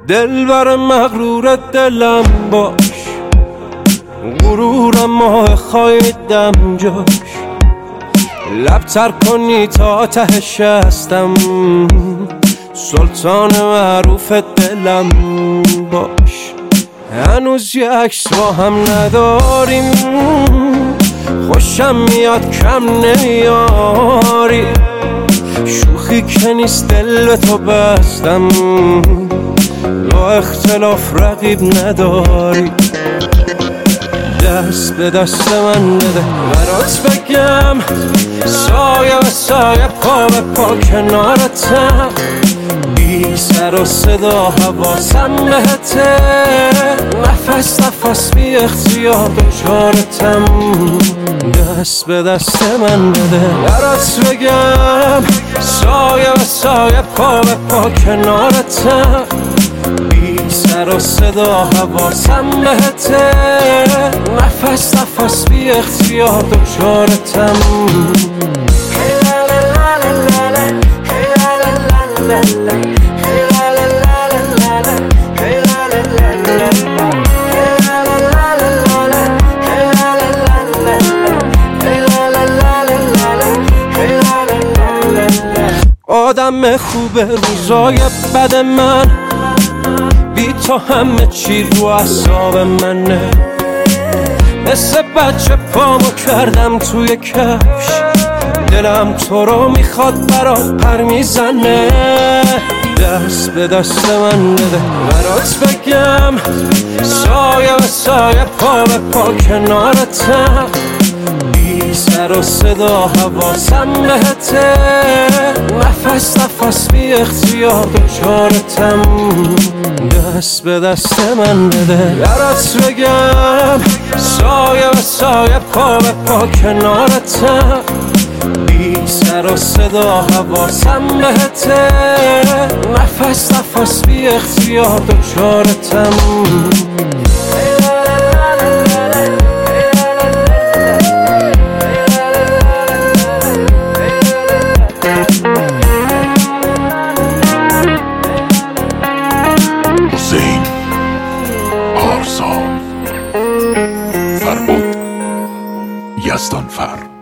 دلبر مغرور دلم باش، غرورم ماه خواهیدم جاش. لب تر کنی تا تهش هستم، سلطان معروف دلم باش. هنوز یه عکس با هم نداریم، خوشم میاد کم نمیاری. شوخی که نیست دل به تو بستم، با اختلاف رقیب نداری. دست به دست من بده برات بگم، سایه به سایه پا به پا کنارتم. بی سر و صدا حواسم بهته، نفس نفس بی اختیار دچارتم. دست به دست من بده برات بگم، سایه به سایه پا به پا کنارتم. بی سر و صدا حواسم بهته، نفس نفس بی اختیار دچارتم. آدم خوب روزای بد من، بی تو همه چی رو اعصاب منه. مثل بچه پامو کردم توی کفش، دلم تو رو میخواد برات پر میزنه. دست به دست من بده برات بگم، سایه به سایه پا به پا کنارتم. بی سر و صدا حواسم بهته، نفس نفس بی اختیار دچارتم. دست به دست من بده برات بگم، سایه به سایه پا به پا کنارتم. بی سر و صدا حواسم بهته، نفس نفس بی اختیار دچارتم. حسین آرسا فربود یزدانفر